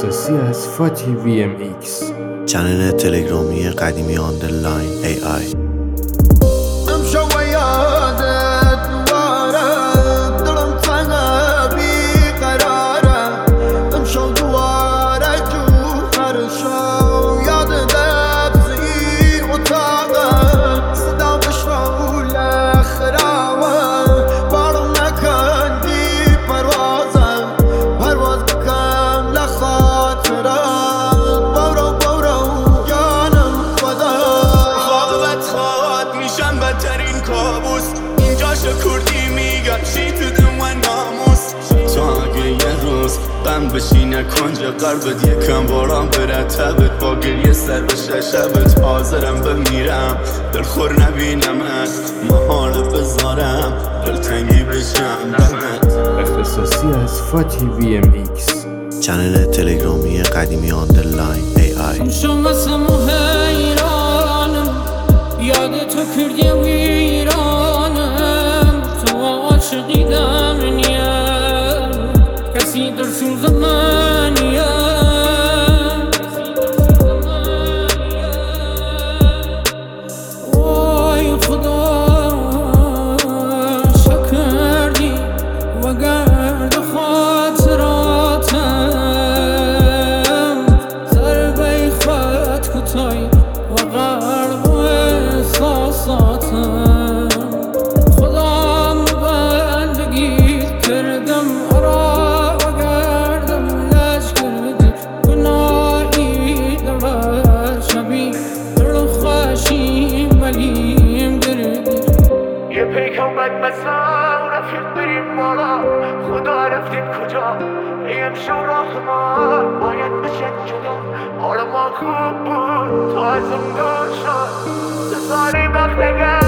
اختصاصی از فاتی VMX، چنل تلگرامی قدیمی آندرلاین AI. کردی میگم چی تو دم و ناموس تو اگه یه روز غم بشینه کنج قلبت یکم باران بره تبت با گریه سر بشه شبت حاضرم بمیرم دلخور نبینمت محاله بذارم دلتنگی بشم دمت. اختصاصی از فاتی VMX، چنل تلگرامی قدیمی آندرلاین AI. شما سمو حیرانم یاد تو کردی ویرانم تو عاشقیدم نیم کسی در سوز منیم وای خدا شکردی و گرد خاطراتم ضربه خط کتای و غرق احساساتم خدام بندگی کردم آرا و گردم لج کردی گناهی در شبی در خوشی ملیم گردی یه پیکم بد مسا و رفیق بریم بالا خدا رفتیم کجا ایم شو راه ما باید بشه جدا حال ما خوب بود تا از اون دور شد سه سالی وقت نگه